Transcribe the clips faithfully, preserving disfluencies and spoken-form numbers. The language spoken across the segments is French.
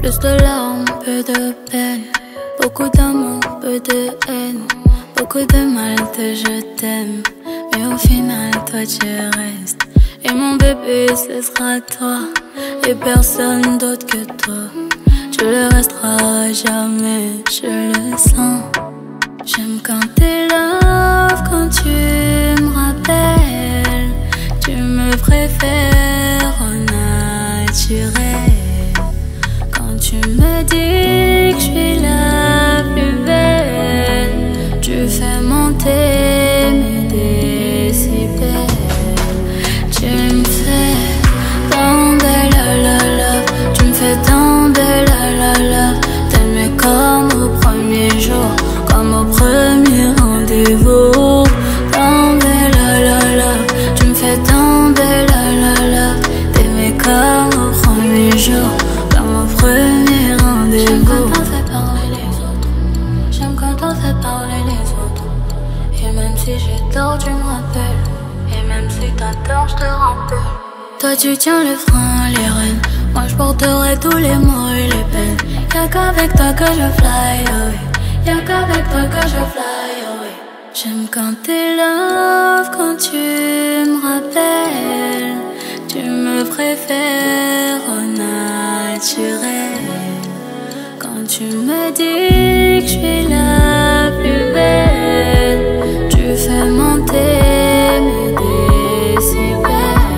Plus de larmes, peu de peine. Beaucoup d'amour, peu de haine. Beaucoup de mal de je t'aime. Mais au final, toi tu restes. Et mon bébé, ce sera toi. Et personne d'autre que toi. Tu le resteras jamais, je le sens. J'aime quand t'es love, quand tu me rappelles. Tu me préfères au naturel. Quand tu me dis que je suis la plus belle, tu fais monter mes décibels. Tu me fais tomber la la la, tu me fais tomber la la la. T'aimer comme au premier jour, comme au premier rendez-vous. Tomber la la la, tu me fais tomber la la la. T'aimer comme au premier jour, comme au premier rendez-vous. J'aime quand on fait parler les autres, j'aime quand on fait parler les autres. Et même si j'ai tort, tu me rappelles. Et même si t'as tort, je te rappelle. Toi tu tiens le frein, les rênes. Moi je porterai tous les maux et les peines. Y'a qu'avec toi que je fly away. Y'a qu'avec toi que je fly away. J'aime quand t'es love, quand tu me rappelles. Tu me préfères au naturel. Quand tu me dis que je suis la plus belle, tu fais monter mes décibels.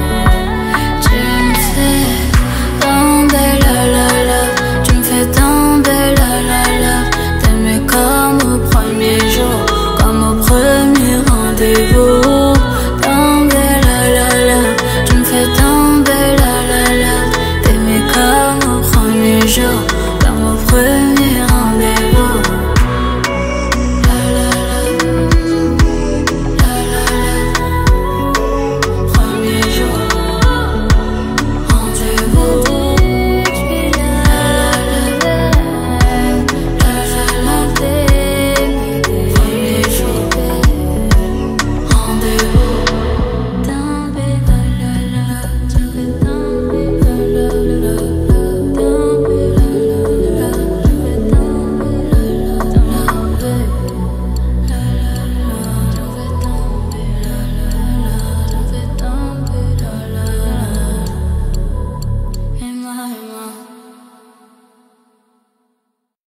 Tu me fais tomber la la la, tu me fais tomber la la la. T'aimer comme au premier jour, comme au premier rendez-vous. Tomber la la la, tu me fais tomber la la la. T'aimer comme au premier jour.